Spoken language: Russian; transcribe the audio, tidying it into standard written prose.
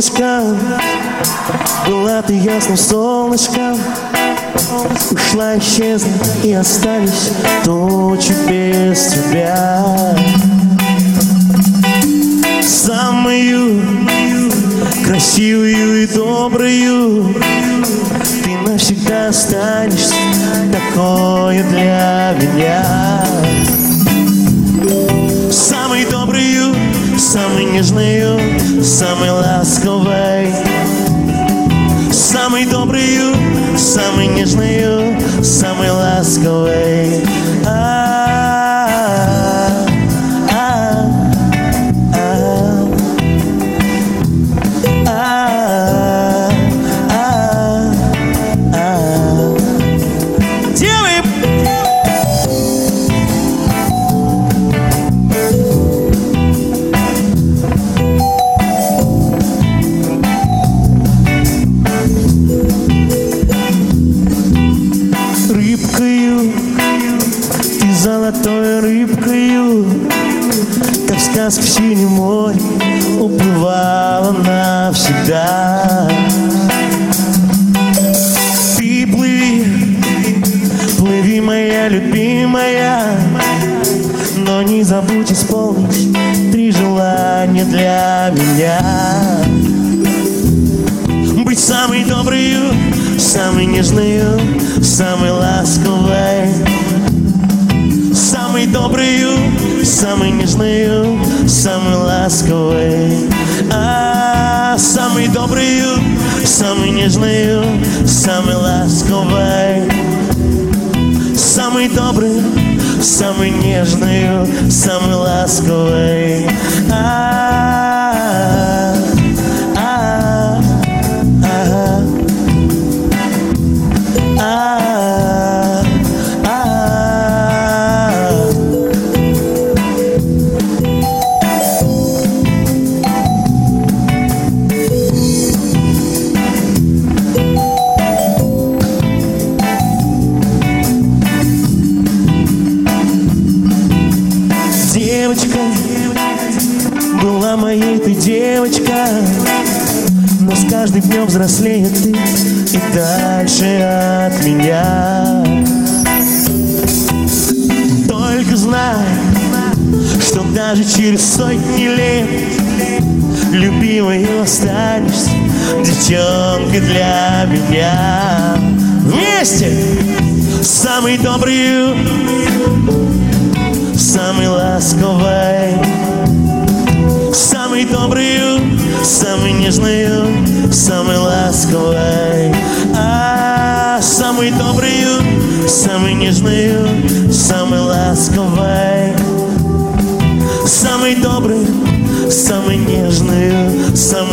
солнышком, была ты ясным солнышком. Ушла, исчезла и остались тучи без тебя. Самую красивую и добрую ты навсегда останешься такой для меня. Самой добрую, самой нежную, самой ласковой. Самой добрую, самой нежную, самой ласковой. Золотой рыбкою, как сказка в синем море, уплывала навсегда. Ты плыви, плыви, моя любимая, но не забудь исполнить 3 желания для меня. Быть самой доброю, самой нежною, самой ласковой. Самой доброю, самой нежною, самой ласковой. Самой доброю, самой нежною, самой ласковой. Самой доброй, самой нежною, самой ласковой. Девочка, была моей ты девочка, но с каждым днем взрослеет ты и дальше от меня. Только знай, что даже через сотни лет любимой останешься девчонкой для меня. Вместе! Самой доброй, самой ласковой, самой доброю, самой нежною, самой ласковой. Самой доброю, самой нежною, самой ласковой. Самой доброй, самой нежною, самой